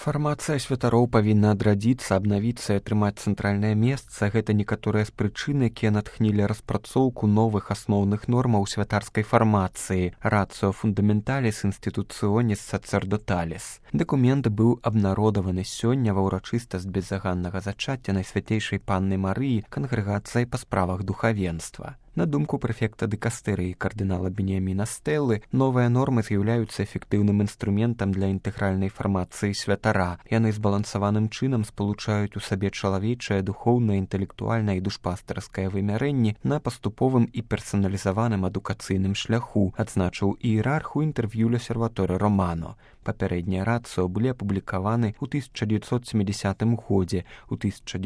Фармацыя святароў павінна адрадзіцца, абнавіцца і атрымаць цэнтральнае месца. Гэта некаторыя з прычын, якія натхнілі распрацоўку новых асноўных нормаў святарскай фармацыі «Ratio Fundamentalis Institutionis Sacerdotalis». Дакумент быў абнародаваны сёння ва ўрачыстасць беззаганнага зачацця Найсвятейшай Панны Марыі кангрэгацыяй па справах духавенства. На думку прэфекта дыкастэрыі кардынала Беніяміна Стэллы, новыя нормы з'яўляюцца эфектыўным інструментам для інтэгральнай фармацыі святара. Яны збалансаваным чынам спалучаюць у сабе чалавечае, духоўнае, інтэлектуальнае і душпастарскае вымярэнні на паступовым і персаналізаваным адукацыйным шляху, адзначыў іерарх у інтэрв'ю «L'Osservatore Romano». Папярэднія рацыо былі апублікаваны ў 1970 годзе. У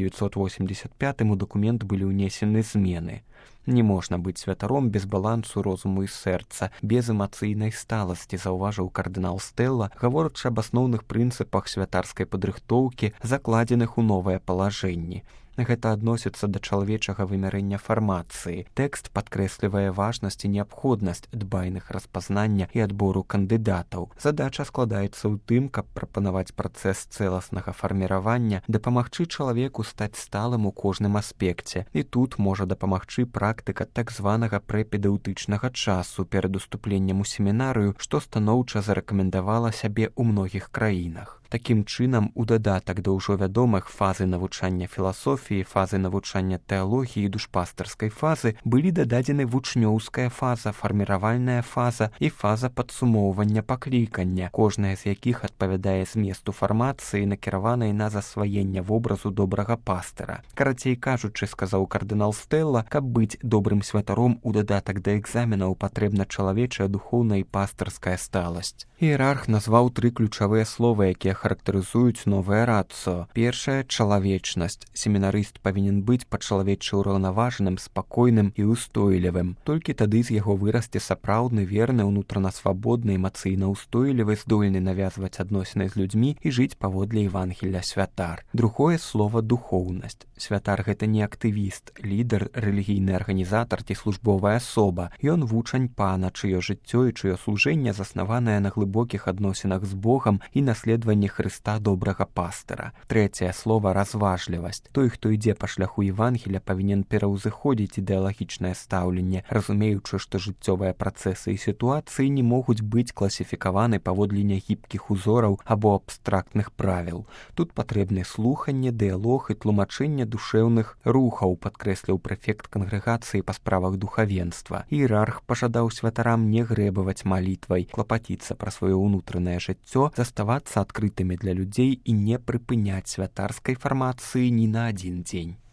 1985 у дакумент былі ўнесены змены. Не можна быць святаром без балансу розуму і сэрца, без эмацыйнай сталасці, заўважыў кардынал Стэлла, гаворачы аб асноўных прынцыпах святарскай падрыхтоўкі, закладзеных у новыя палажэнні. Гэта адносіцца да чалавечага вымярэння фармацыі. Тэкст падкрэслівае важнасць і неабходнасць дбайных распазнання і адбору кандыдатаў. Задача складаецца ў тым, каб прапанаваць працэс цэласнага фарміравання, дапамагчы чалавеку стаць сталым у кожным аспекце. І тут можа дапамагчы практыка так званага прэпедэўтычнага часу перад уступленнем у семінарыю, што станоўча зарэкамендавала сябе ў многіх краінах. Такім чынам, у дадатак да ўжо вядомых фазы навучання філасофіі, фазы навучання тэалогіі і душпастарскай фазы былі дададзены вучнёўская фаза, фарміравальная фаза і фаза падсумоўвання паклікання, кожная з якіх адпавядае зместу фармацыі, накіраванай на засваенне вобразу добрага пастыра. Карацей кажучы, сказаў кардынал Стэлла, каб быць добрым святаром у дадатак да экзаменаў патрэбна чалавечая, духоўная і пастырская сталасць. Іерарх назваў 3 ключавыя словы, якія характарызуюць новае рацыо. Першае — чалавечнасць. Семінарыст павінен быць па-чалавечы ўраўнаважаным, спакойным і ўстойлівым. Толькі тады з яго вырасце сапраўдны, верны, унутрана свабодны, эмацыйна ўстойлівы, здольны навязваць адносіны з людзьмі і жыць паводле Евангелля святар. Другое слово — духоўнасць. Святар — гэта не актывіст, лідар, рэлігійны арганізатар ці службовая асоба. Ён вучань пана, чыё жыццё і чыё служэнне заснаванае на глыбокіх адносінах з Богам і наследаванні Хрыста добрага пастыра. Трэцяе слово — разважлівасць. Той, хто ідзе па шляху Евангеля, павінен пераўзыходзіць ідэалагічнае стаўленне, разумеючы, што жыццёвыя працэсы і сітуацыі не могуць быць класіфікаваны паводле нягібкіх узораў або абстрактных правіл. Тут патрэбны слуханне, дыялог і тлумачэнне душэўных рухаў, падкрэсліў прэфект кангрэгацыі па справах духавенства. Іерарх пажадаў святарам не грэбаваць малітвай, клапаціцца пра сваё ўнутранае жыццё, заставацца адкрытымі для людзей і не прыпыняць святарскай фармацыі ні на адзін дзень.